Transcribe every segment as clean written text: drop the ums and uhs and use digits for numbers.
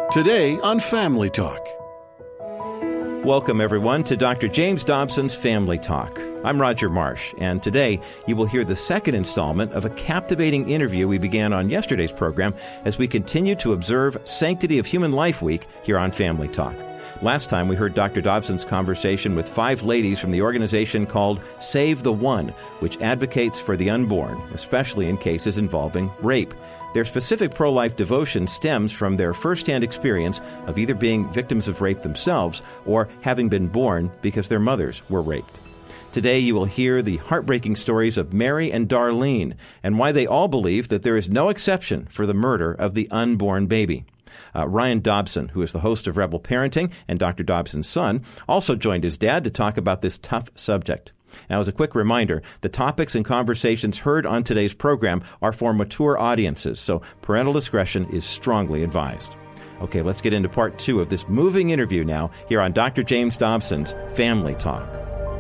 Today on Family Talk. Welcome, everyone, to Dr. James Dobson's Family Talk. I'm Roger Marsh, and today you will hear the second installment of a captivating interview we began on yesterday's program as we continue to observe Sanctity of Human Life Week here on Family Talk. Last time, we heard Dr. Dobson's conversation with 5 ladies from the organization called Save the One, which advocates for the unborn, especially in cases involving rape. Their specific pro-life devotion stems from their firsthand experience of either being victims of rape themselves or having been born because their mothers were raped. Today, you will hear the heartbreaking stories of Mary and Darlene and why they all believe that there is no exception for the murder of the unborn baby. Ryan Dobson, who is the host of Rebel Parenting and Dr. Dobson's son, also joined his dad to talk about this tough subject. Now, as a quick reminder, the topics and conversations heard on today's program are for mature audiences, so parental discretion is strongly advised. Okay, let's get into part 2 of this moving interview now here on Dr. James Dobson's Family Talk.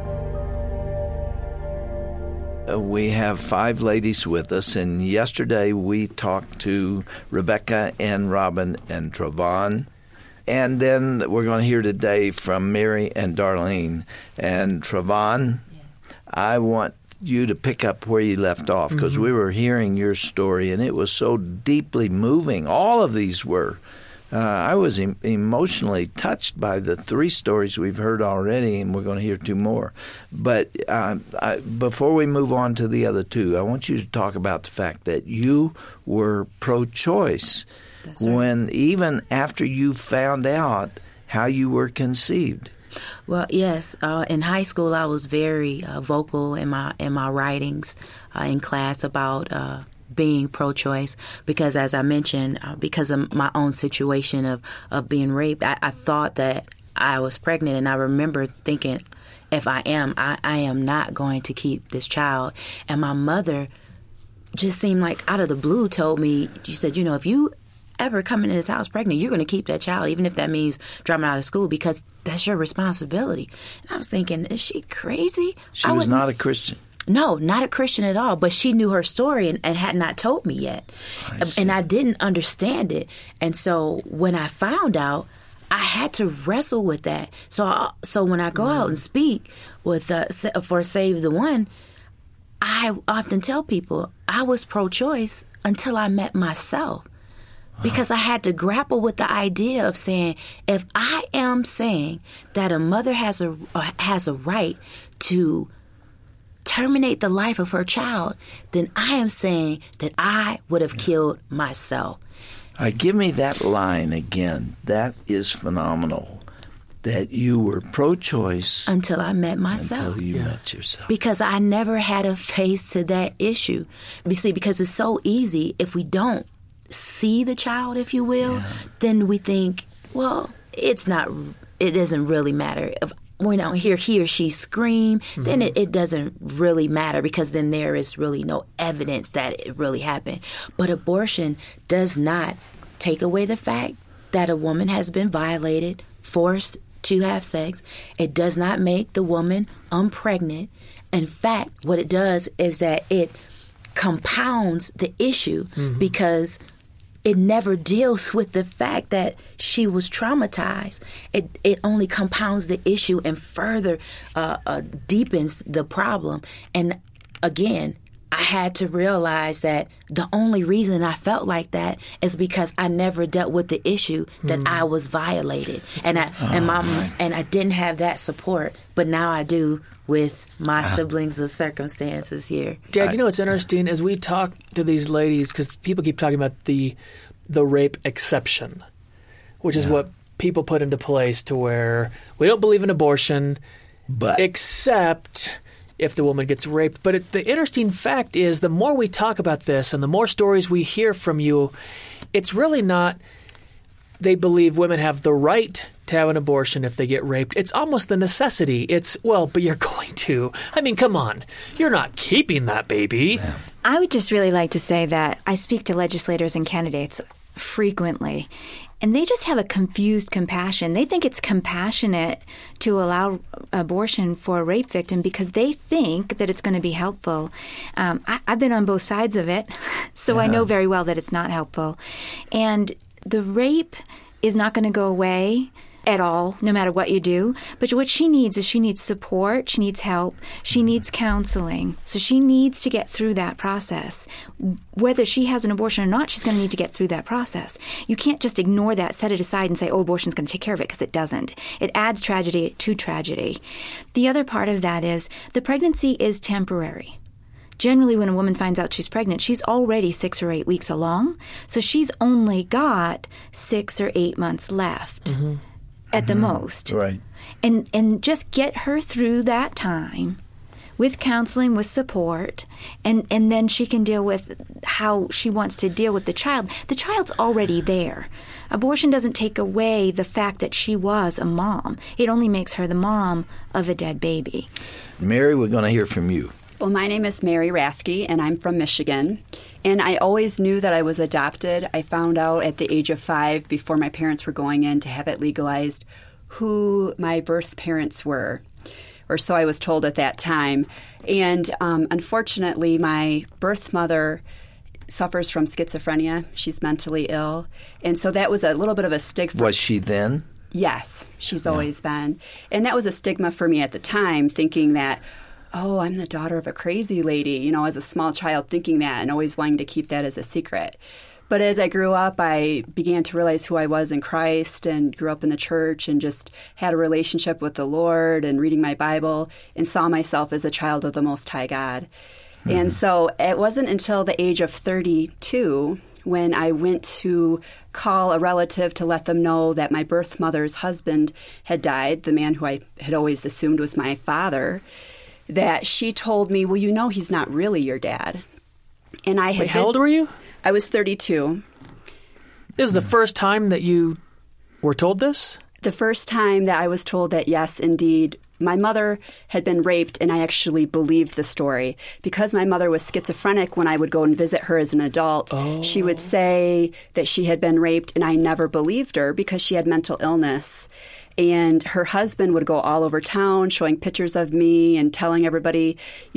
We have 5 ladies with us, and yesterday we talked to Rebecca and Robin and Travon. And then we're going to hear today from Mary and Darlene. And Travon, I want you to pick up where you left off, because we were hearing your story, and it was so deeply moving. All of these were. I was emotionally touched by the 3 stories we've heard already, and we're going to hear 2 more. But before we move on to the other 2, I want you to talk about the fact that you were pro-choice when even after you found out how you were conceived. Well, yes. In high school, I was very vocal in my writings in class about being pro-choice because, as I mentioned, because of my own situation of being raped, I thought that I was pregnant, and I remember thinking, if I am not going to keep this child. And my mother just seemed like out of the blue told me, she said, if you ever come into this house pregnant, you're going to keep that child, even if that means dropping out of school, because that's your responsibility. And I was thinking, is she crazy? She was not a Christian. No, not a Christian at all. But she knew her story and had not told me yet. And I didn't understand it. And so when I found out, I had to wrestle with that. So when I go out and speak with for Save the One, I often tell people I was pro-choice until I met myself. Because I had to grapple with the idea of saying, if I am saying that a mother has a right to terminate the life of her child, then I am saying that I would have killed myself. Give me that line again. That is phenomenal. That you were pro-choice until I met myself. Until you met yourself. Because I never had a face to that issue. You see, because it's so easy if we don't see the child, if you will, then we think, well, it doesn't really matter. If we don't hear he or she scream, then it doesn't really matter, because then there is really no evidence that it really happened. But abortion does not take away the fact that a woman has been violated, forced to have sex. It does not make the woman unpregnant. In fact, what it does is that it compounds the issue, because it never deals with the fact that she was traumatized. It only compounds the issue and further deepens the problem. And again, I had to realize that the only reason I felt like that is because I never dealt with the issue that I was violated, and I didn't have that support. But now I do with my siblings of circumstances here. Dad, it's interesting as we talk to these ladies, because people keep talking about the rape exception, which is what people put into place to where we don't believe in abortion, except if the woman gets raped. But the interesting fact is, the more we talk about this and the more stories we hear from you, it's really not they believe women have the right to have an abortion if they get raped. It's almost the necessity. It's, but you're going to. I mean, come on. You're not keeping that baby. Yeah. I would just really like to say that I speak to legislators and candidates frequently, and they just have a confused compassion. They think it's compassionate to allow abortion for a rape victim because they think that it's going to be helpful. I've been on both sides of it, so I know very well that it's not helpful. And the rape is not going to go away at all, no matter what you do. But what she needs is she needs support, she needs help, she needs counseling. So she needs to get through that process. Whether she has an abortion or not, she's going to need to get through that process. You can't just ignore that, set it aside and say, oh, abortion's going to take care of it, because it doesn't. It adds tragedy to tragedy. The other part of that is the pregnancy is temporary. Generally, when a woman finds out she's pregnant, she's already 6 or 8 weeks along. So she's only got 6 or 8 months left. At the most. Right. And just get her through that time with counseling, with support, and then she can deal with how she wants to deal with the child. The child's already there. Abortion doesn't take away the fact that she was a mom. It only makes her the mom of a dead baby. Mary, we're going to hear from you. Well, my name is Mary Rathke, and I'm from Michigan. And I always knew that I was adopted. I found out at the age of 5, before my parents were going in to have it legalized, who my birth parents were, or so I was told at that time. And unfortunately, my birth mother suffers from schizophrenia. She's mentally ill. And so that was a little bit of a stigma. Was she then? Yes, she's always been. And that was a stigma for me at the time, thinking that, oh, I'm the daughter of a crazy lady, as a small child thinking that and always wanting to keep that as a secret. But as I grew up, I began to realize who I was in Christ and grew up in the church and just had a relationship with the Lord and reading my Bible and saw myself as a child of the Most High God. And so it wasn't until the age of 32 when I went to call a relative to let them know that my birth mother's husband had died, the man who I had always assumed was my father, that she told me, well, he's not really your dad. And I had Wait, how old were you? I was 32. This is the first time that you were told this? The first time that I was told that, yes, indeed, my mother had been raped, and I actually believed the story. Because my mother was schizophrenic, when I would go and visit her as an adult, she would say that she had been raped, and I never believed her because she had mental illness. And her husband would go all over town showing pictures of me and telling everybody,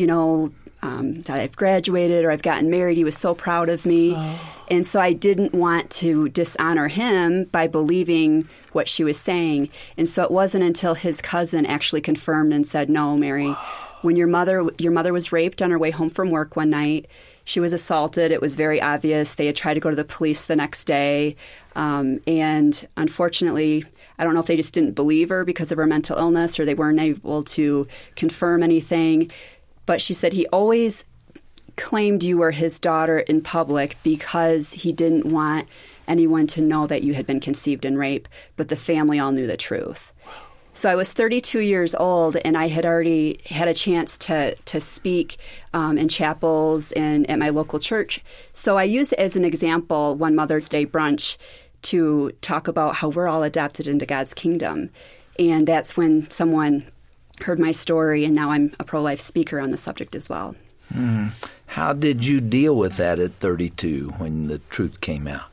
that I've graduated or I've gotten married. He was so proud of me. And so I didn't want to dishonor him by believing what she was saying. And so it wasn't until his cousin actually confirmed and said, no, Mary, when your mother was raped on her way home from work one night, she was assaulted. It was very obvious. They had tried to go to the police the next day. And unfortunately, I don't know if they just didn't believe her because of her mental illness or they weren't able to confirm anything. But she said he always claimed you were his daughter in public because he didn't want anyone to know that you had been conceived in rape, but the family all knew the truth. So I was 32 years old, and I had already had a chance to speak in chapels and at my local church. So I use it as an example, one Mother's Day brunch, to talk about how we're all adopted into God's kingdom. And that's when someone heard my story, and now I'm a pro-life speaker on the subject as well. How did you deal with that at 32 when the truth came out?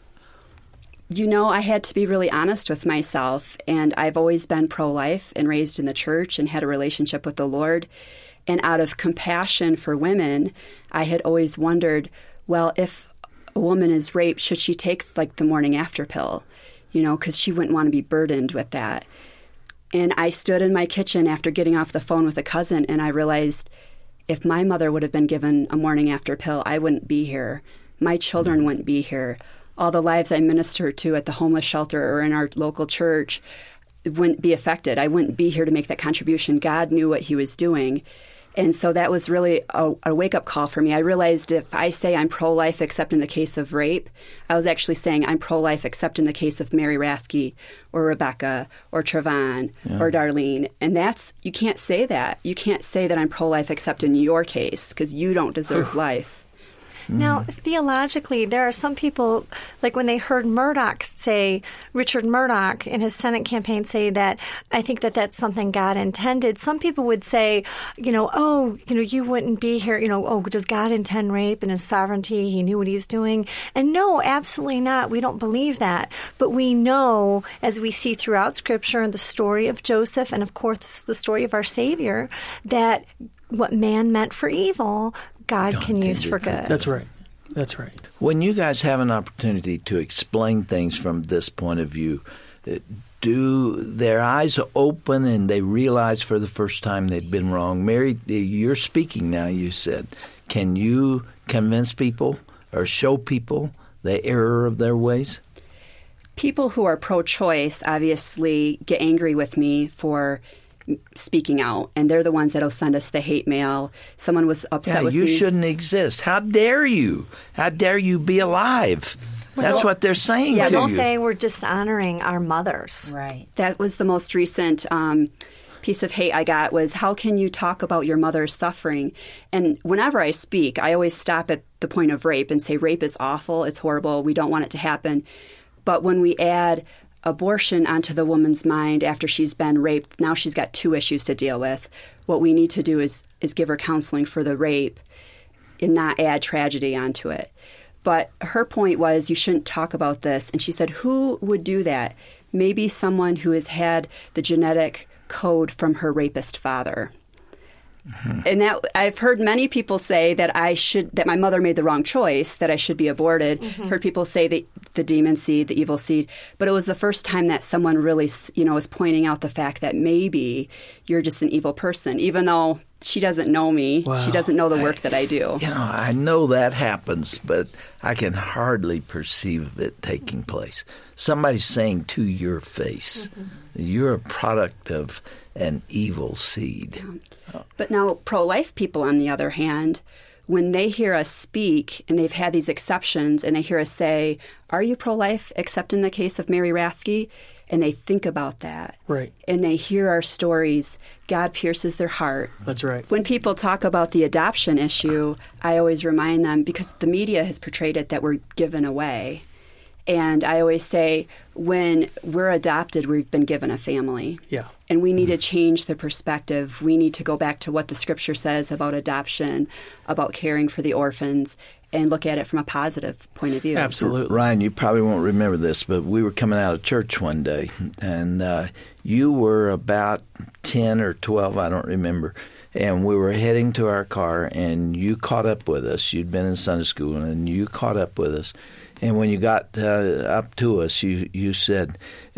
I had to be really honest with myself, and I've always been pro-life and raised in the church and had a relationship with the Lord. And out of compassion for women, I had always wondered, well, if a woman is raped, should she take the morning after pill? Because she wouldn't want to be burdened with that. And I stood in my kitchen after getting off the phone with a cousin, and I realized if my mother would have been given a morning after pill, I wouldn't be here. My children wouldn't be here. All the lives I minister to at the homeless shelter or in our local church wouldn't be affected. I wouldn't be here to make that contribution. God knew what he was doing. And so that was really a wake-up call for me. I realized if I say I'm pro-life except in the case of rape, I was actually saying I'm pro-life except in the case of Mary Rathke or Rebecca or Trevon or Darlene. And you can't say that. You can't say that I'm pro-life except in your case because you don't deserve life. Now, theologically, there are some people, like when they heard Murdoch say, Richard Murdoch in his Senate campaign say that, I think that that's something God intended. Some people would say, you wouldn't be here, does God intend rape in his sovereignty? He knew what he was doing. And no, absolutely not. We don't believe that. But we know, as we see throughout Scripture and the story of Joseph and, of course, the story of our Savior, that what man meant for evil, God can use for good. That's right. That's right. When you guys have an opportunity to explain things from this point of view, do their eyes open and they realize for the first time they'd been wrong? Mary, you're speaking now, you said. Can you convince people or show people the error of their ways? People who are pro-choice obviously get angry with me for speaking out, and they're the ones that'll send us the hate mail. Someone was upset with me. You shouldn't exist. How dare you? How dare you be alive? That's what they're saying to you. They'll say we're dishonoring our mothers. Right. That was the most recent piece of hate I got was, how can you talk about your mother's suffering? And whenever I speak, I always stop at the point of rape and say rape is awful, it's horrible, we don't want it to happen. But when we add abortion onto the woman's mind after she's been raped, now she's got 2 issues to deal with. What we need to do is give her counseling for the rape and not add tragedy onto it. But her point was, you shouldn't talk about this. And she said, who would do that? Maybe someone who has had the genetic code from her rapist father. Mm-hmm. And that I've heard many people say that that my mother made the wrong choice, that I should be aborted. Mm-hmm. I've heard people say the demon seed, the evil seed. But it was the first time that someone really, was pointing out the fact that maybe you're just an evil person, even though she doesn't know me. Wow. She doesn't know the work that I do. I know that happens, but I can hardly perceive it taking place. Somebody's saying to your face, mm-hmm. you're a product of an evil seed. Yeah. But now pro-life people, on the other hand, when they hear us speak and they've had these exceptions and they hear us say, are you pro-life, except in the case of Mary Rathke? And they think about that. Right. And they hear our stories, God pierces their heart. That's right. When people talk about the adoption issue, I always remind them, because the media has portrayed it that we're given away. And I always say, when we're adopted, we've been given a family. Yeah. And we need to change the perspective. We need to go back to what the Scripture says about adoption, about caring for the orphans, and look at it from a positive point of view. Absolutely. Ryan, you probably won't remember this, but we were coming out of church one day, and you were about 10 or 12, I don't remember, and we were heading to our car, and you caught up with us. You'd been in Sunday school, and you caught up with us. And when you got up to us, you said,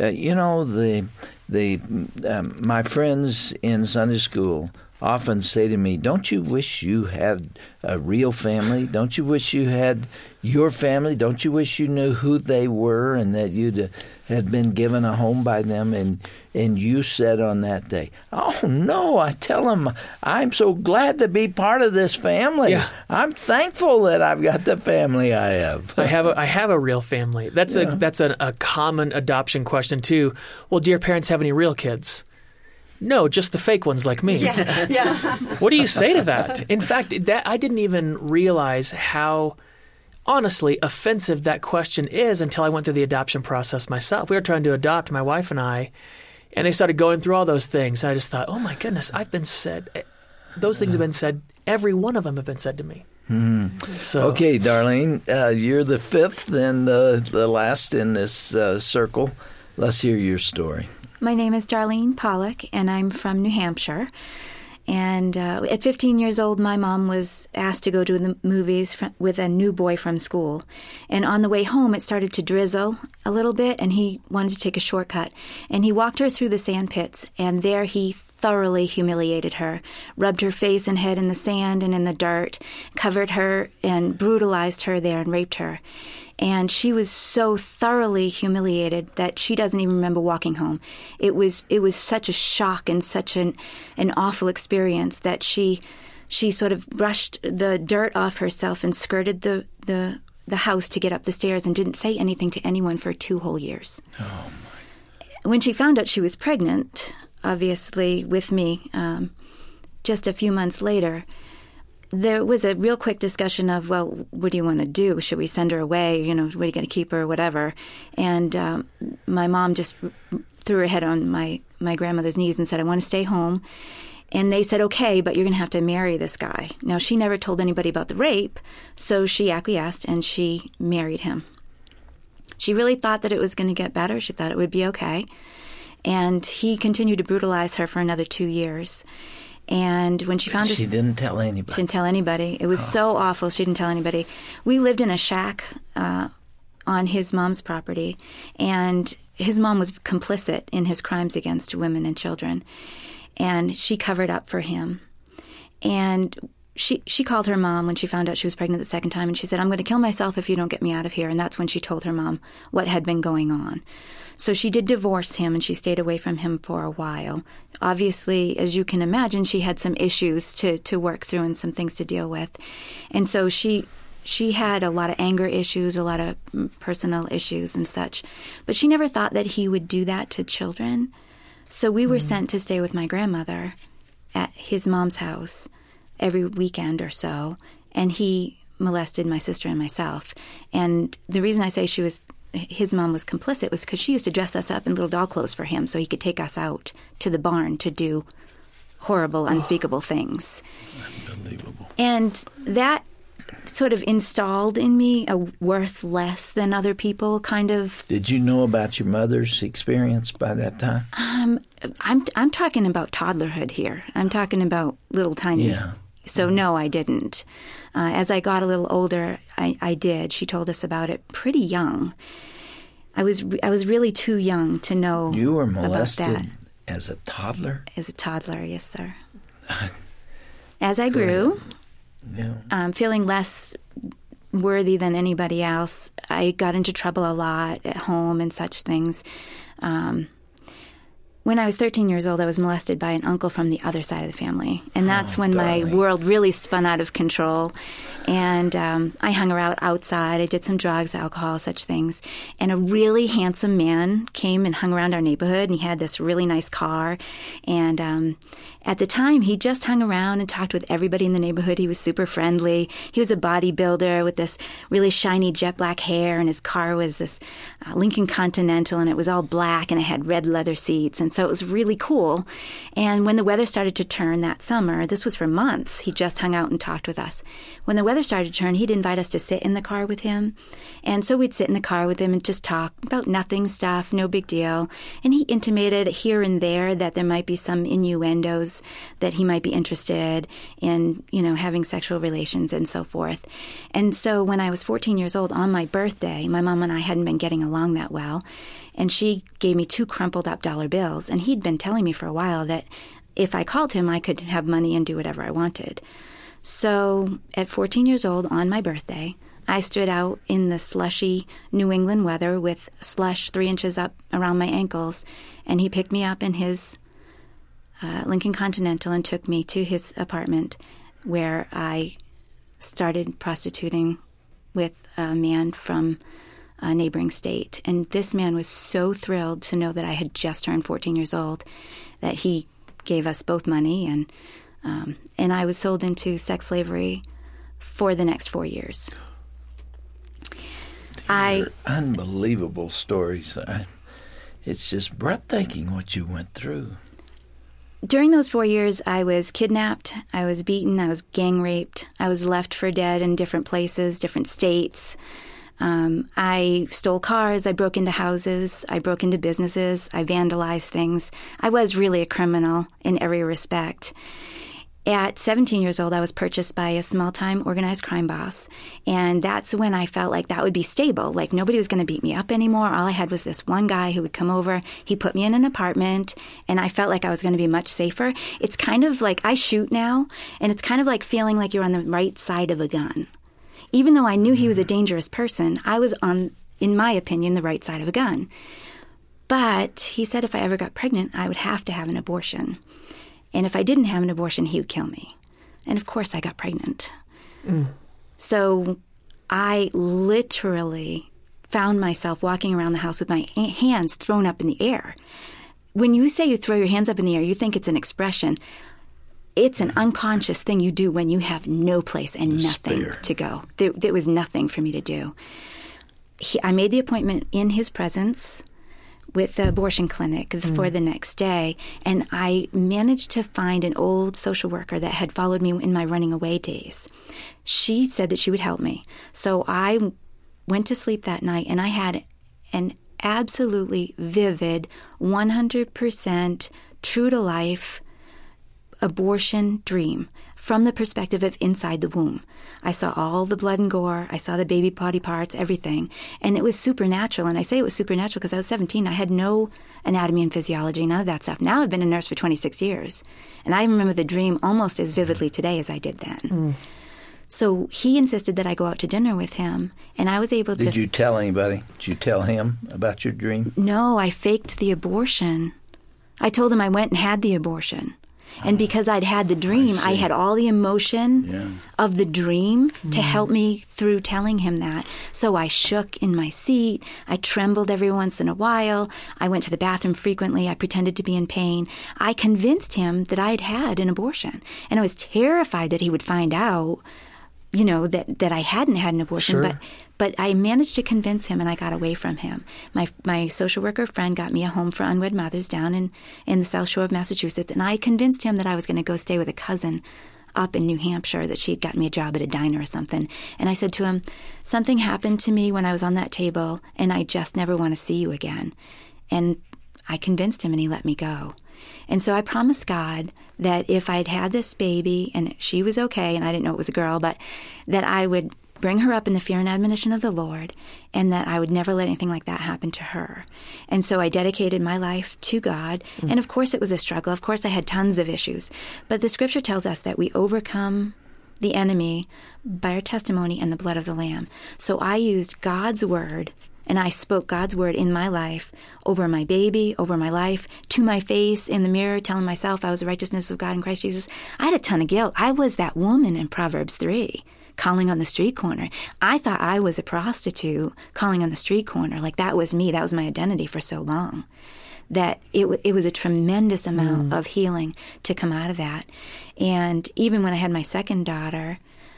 my friends in Sunday school often say to me, don't you wish you had a real family? Don't you wish you had your family? Don't you wish you knew who they were and that you'd had been given a home by them? And you said on that day, oh, no, I tell them, I'm so glad to be part of this family. Yeah. I'm thankful that I've got the family I have. I have a real family. That's a common adoption question, too. Well, do your parents have any real kids? No, just the fake ones like me. Yeah. What do you say to that? In fact, I didn't even realize how, honestly, offensive that question is until I went through the adoption process myself. We were trying to adopt, my wife and I, and they started going through all those things. And I just thought, oh, my goodness, I've been said. Those things have been said. Every one of them have been said to me. Mm-hmm. So, okay, Darlene, you're the fifth and the last in this circle. Let's hear your story. My name is Darlene Pollock, and I'm from New Hampshire. And at 15 years old, my mom was asked to go to the movies with a new boy from school. And on the way home, it started to drizzle a little bit, and he wanted to take a shortcut. And he walked her through the sand pits, and there he thoroughly humiliated her, rubbed her face and head in the sand and in the dirt, covered her and brutalized her there and raped her. And she was so thoroughly humiliated that she doesn't even remember walking home. It was such a shock and such an awful experience that she sort of brushed the dirt off herself and skirted the house to get up the stairs and didn't say anything to anyone for 2 whole years. Oh my! When she found out she was pregnant, obviously with me, just a few months later, there was a real quick discussion of, well, what do you want to do? Should we send her away? What are you going to keep her or whatever? And my mom just threw her head on my grandmother's knees and said, I want to stay home. And they said, okay, but you're going to have to marry this guy. Now, she never told anybody about the rape, so she acquiesced and she married him. She really thought that it was going to get better. She thought it would be okay. And he continued to brutalize her for another 2 years. And when she found she didn't tell anybody. She didn't tell anybody. It was so awful. She didn't tell anybody. We lived in a shack on his mom's property, and his mom was complicit in his crimes against women and children. And she covered up for him. And she called her mom when she found out she was pregnant the second time, and she said, "I'm going to kill myself if you don't get me out of here." And that's when she told her mom what had been going on. So she did divorce him, and she stayed away from him for a while. Obviously, as you can imagine, she had some issues to work through and some things to deal with. And so she had a lot of anger issues, a lot of personal issues and such. But she never thought that he would do that to children. So we were sent to stay with my grandmother at his mom's house every weekend or so, and he molested my sister and myself. And the reason I say his mom was complicit was because she used to dress us up in little doll clothes for him so he could take us out to the barn to do horrible, unspeakable things. Unbelievable. And that sort of installed in me a worth less than other people kind of. Did you know about your mother's experience by that time? I'm talking about toddlerhood here. I'm talking about little tiny. Yeah. So no, I didn't. As I got a little older, I did. She told us about it pretty young. I was really too young to know. You were about molested that. as a toddler? As a toddler, yes, sir. As I grew, feeling less worthy than anybody else, I got into trouble a lot at home and such things. When I was 13 years old, I was molested by an uncle from the other side of the family. And that's when my world really spun out of control. And I hung around outside. I did some drugs, alcohol, such things. And a really handsome man came and hung around our neighborhood, and he had this really nice car. And at the time, he just hung around and talked with everybody in the neighborhood. He was super friendly. He was a bodybuilder with this really shiny jet black hair, and his car was this Lincoln Continental, and it was all black, and it had red leather seats. And so it was really cool. And when the weather started to turn that summer, this was for months, he just hung out and talked with us. When the weather started to turn, he'd invite us to sit in the car with him. And so we'd sit in the car with him and just talk about nothing stuff, no big deal. And he intimated here and there that there might be some innuendos, that he might be interested in, having sexual relations and so forth. And so when I was 14 years old, on my birthday, my mom and I hadn't been getting along that well. And she gave me 2 crumpled up dollar bills. And he'd been telling me for a while that if I called him, I could have money and do whatever I wanted. So at 14 years old, on my birthday, I stood out in the slushy New England weather with slush 3 inches up around my ankles, and he picked me up in his Lincoln Continental and took me to his apartment, where I started prostituting with a man from a neighboring state. And this man was so thrilled to know that I had just turned 14 years old that he gave us both money, and I was sold into sex slavery for the next 4 years. Unbelievable stories. It's just breathtaking what you went through. During those 4 years, I was kidnapped, I was beaten, I was gang raped, I was left for dead in different places, different states. I stole cars, I broke into houses, I broke into businesses, I vandalized things. I was really a criminal in every respect. At 17 years old, I was purchased by a small-time organized crime boss, and that's when I felt like that would be stable. Like nobody was going to beat me up anymore. All I had was this one guy who would come over. He put me in an apartment, and I felt like I was going to be much safer. It's kind of like I shoot now, and it's kind of like feeling like you're on the right side of a gun. Even though I knew he was a dangerous person, I was on, in my opinion, the right side of a gun. But he said if I ever got pregnant, I would have to have an abortion. And if I didn't have an abortion, he would kill me. And of course, I got pregnant. So I literally found myself walking around the house with my hands thrown up in the air. When you say you throw your hands up in the air, you think it's an expression. It's an unconscious thing you do when you have no place and nothing to go. There was nothing for me to do. I made the appointment in his presence with the abortion clinic for the next day, and I managed to find an old social worker that had followed me in my running away days. She said that she would help me. So I went to sleep that night, and I had an absolutely vivid, 100% true-to-life abortion dream from the perspective of inside the womb. I saw all the blood and gore. I saw the baby body parts, everything. And it was supernatural. And I say it was supernatural because I was 17. I had no anatomy and physiology, none of that stuff. Now I've been a nurse for 26 years. And I remember the dream almost as vividly today as I did then. So he insisted that I go out to dinner with him, and I was able to... Did you tell anybody? Did you tell him about your dream? No, I faked the abortion. I told him I went and had the abortion. And because I'd had the dream, I had all the emotion of the dream to help me through telling him that. So I shook in my seat. I trembled every once in a while. I went to the bathroom frequently. I pretended to be in pain. I convinced him that I'd had an abortion. And I was terrified that he would find out, you know, that I hadn't had an abortion. Sure. But I managed to convince him, and I got away from him. My social worker friend got me a home for unwed mothers down in the South Shore of Massachusetts, and I convinced him that I was going to go stay with a cousin up in New Hampshire, that she'd got me a job at a diner or something. And I said to him, something happened to me when I was on that table, and I just never want to see you again. And I convinced him, and he let me go. And so I promised God that if I'd had this baby and she was okay, and I didn't know it was a girl, but that I would bring her up in the fear and admonition of the Lord, and that I would never let anything like that happen to her. And so I dedicated my life to God. And of course it was a struggle. Of course I had tons of issues. But the scripture tells us that we overcome the enemy by our testimony and the blood of the Lamb. So I used God's word, and I spoke God's word in my life over my baby, over my life, to my face in the mirror, telling myself I was the righteousness of God in Christ Jesus. I had a ton of guilt. I was that woman in Proverbs 3. Calling on the street corner. I thought I was a prostitute calling on the street corner. Like that was me. That was my identity for so long. That it was a tremendous amount of healing to come out of that. And even when I had my second daughter,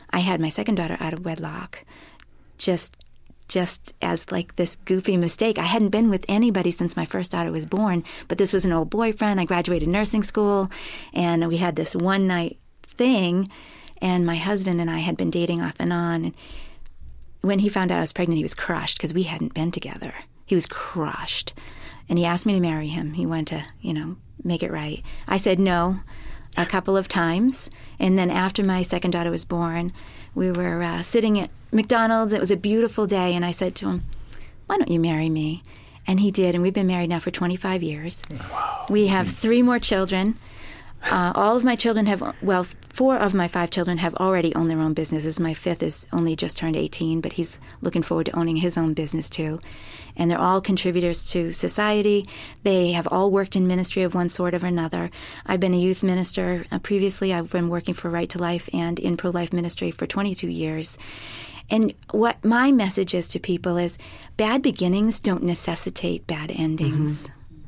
out of wedlock, just as like this goofy mistake. I hadn't been with anybody since my first daughter was born, but this was an old boyfriend. I graduated nursing school, and we had this one night thing. And my husband and I had been dating off and on. And when he found out I was pregnant, he was crushed because we hadn't been together. He was crushed. And he asked me to marry him. He wanted to, make it right. I said no a couple of times. And then after my second daughter was born, we were sitting at McDonald's. It was a beautiful day. And I said to him, why don't you marry me? And he did. And we've been married now for 25 years. Wow. We have 3 more children. All of my children 4 of my 5 children have already owned their own businesses. My 5th is only just turned 18, but he's looking forward to owning his own business too. And they're all contributors to society. They have all worked in ministry of one sort or another. I've been a youth minister previously. I've been working for Right to Life and in pro-life ministry for 22 years. And what my message is to people is bad beginnings don't necessitate bad endings.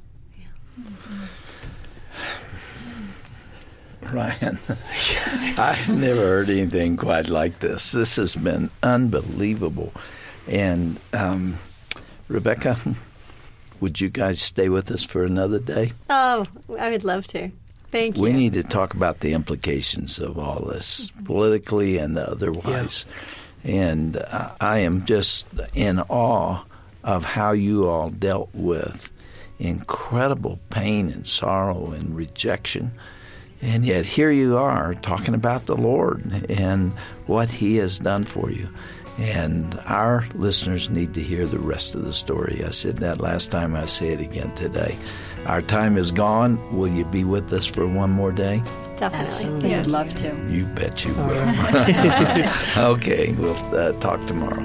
Ryan, I've never heard anything quite like this. This has been unbelievable. And Rebecca, would you guys stay with us for another day? Oh, I would love to. Thank you. We need to talk about the implications of all this, politically and otherwise. Yeah. And I am just in awe of how you all dealt with incredible pain and sorrow and rejection. And yet here you are talking about the Lord and what He has done for you. And our listeners need to hear the rest of the story. I said that last time. I say it again today. Our time is gone. Will you be with us for one more day? Definitely. Absolutely. Yes. I'd love to. You bet you will. Okay, we'll talk tomorrow.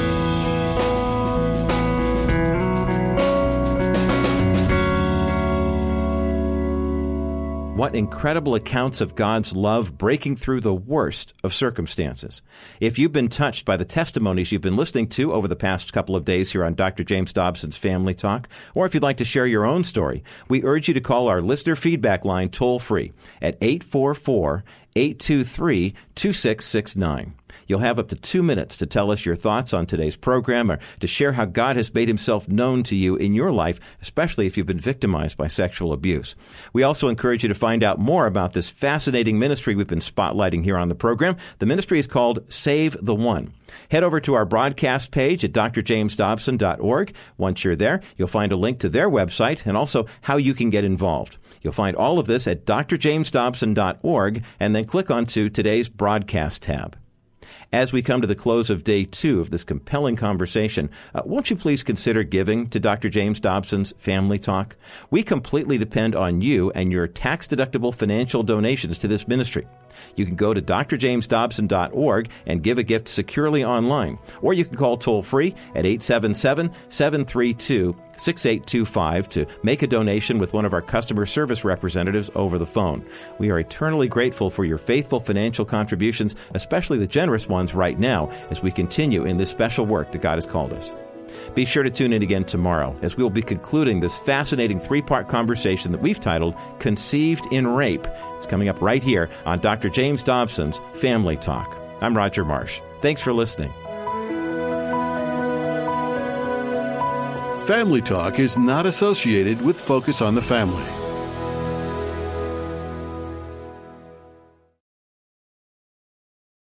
What incredible accounts of God's love breaking through the worst of circumstances. If you've been touched by the testimonies you've been listening to over the past couple of days here on Dr. James Dobson's Family Talk, or if you'd like to share your own story, we urge you to call our listener feedback line toll-free at 844-823-2669. You'll have up to 2 minutes to tell us your thoughts on today's program or to share how God has made himself known to you in your life, especially if you've been victimized by sexual abuse. We also encourage you to find out more about this fascinating ministry we've been spotlighting here on the program. The ministry is called Save the One. Head over to our broadcast page at drjamesdobson.org. Once you're there, you'll find a link to their website and also how you can get involved. You'll find all of this at drjamesdobson.org and then click onto today's broadcast tab. As we come to the close of day 2 of this compelling conversation, won't you please consider giving to Dr. James Dobson's Family Talk? We completely depend on you and your tax-deductible financial donations to this ministry. You can go to drjamesdobson.org and give a gift securely online, or you can call toll-free at 877-732-6825 to make a donation with one of our customer service representatives over the phone. We are eternally grateful for your faithful financial contributions, especially the generous ones right now, as we continue in this special work that God has called us. Be sure to tune in again tomorrow as we will be concluding this fascinating 3-part conversation that we've titled Conceived in Rape. It's coming up right here on Dr. James Dobson's Family Talk. I'm Roger Marsh. Thanks for listening. Family Talk is not associated with Focus on the Family.